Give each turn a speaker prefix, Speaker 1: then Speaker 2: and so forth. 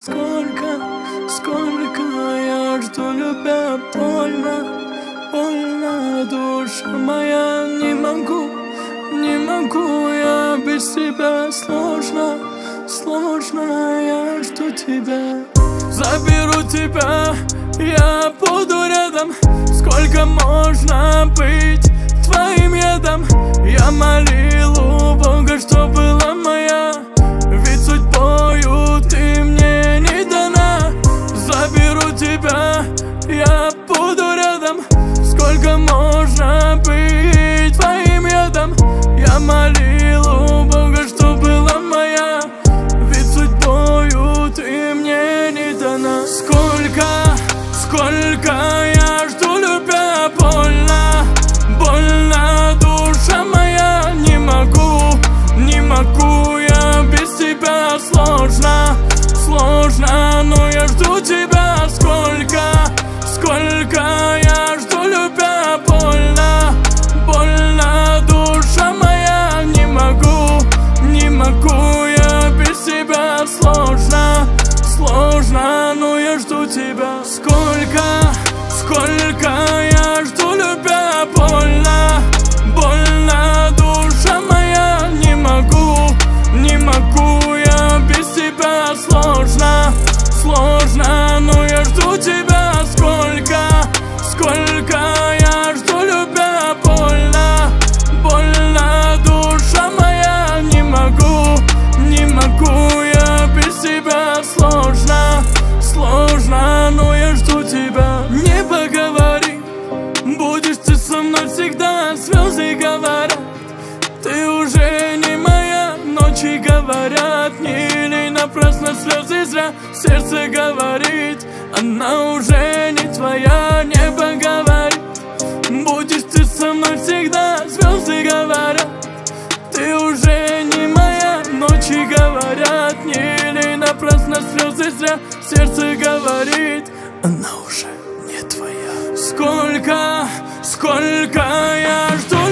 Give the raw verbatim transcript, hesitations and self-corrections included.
Speaker 1: Сколько, сколько я жду, любя, больно, больно, душа моя, не могу, не могу я без тебя, сложно, сложно, я жду тебя. Заберу тебя, я буду рядом, сколько можно быть твоим ядом. Я молил у Бога, что была моя, ведь судьбою ты мне не дана. Заберу тебя, я буду рядом, сколько можно быть твоим ядом. Я молил у Бога, что была моя, ведь судьбою ты мне не дана. Сколько, сколько я жду, любя, больно, больно, душа моя, не могу, не могу я без тебя, сложно, сложно, но я жду тебя. Сколько, сколько я жду, любя, больно, больно, душа моя, не могу, не могу я без тебя, сложно, сложно, но я жду тебя. Сколько, сколько я жду, любя, больно, больно, душа моя, не могу, не могу я без тебя, сложно, сложно, но я жду тебя. Сколько, сколько я жду, любя, больно, больно, душа моя, не могу, не могу я без тебя, сложно, сложно, но я жду тебя. Небо говорит, будешь ты со мной всегда, звезды говорят, ты уже не моя. Ночи говорят, не лей напрасно слезы зря. Сердце говорит, она уже не твоя. Небо говорит, будешь ты со мной всегда, звезды говорят, ты уже не моя. Ночи говорят, не лей напрасно слезы зря. Сердце говорит, она уже не твоя. Сколько, сколько я жду,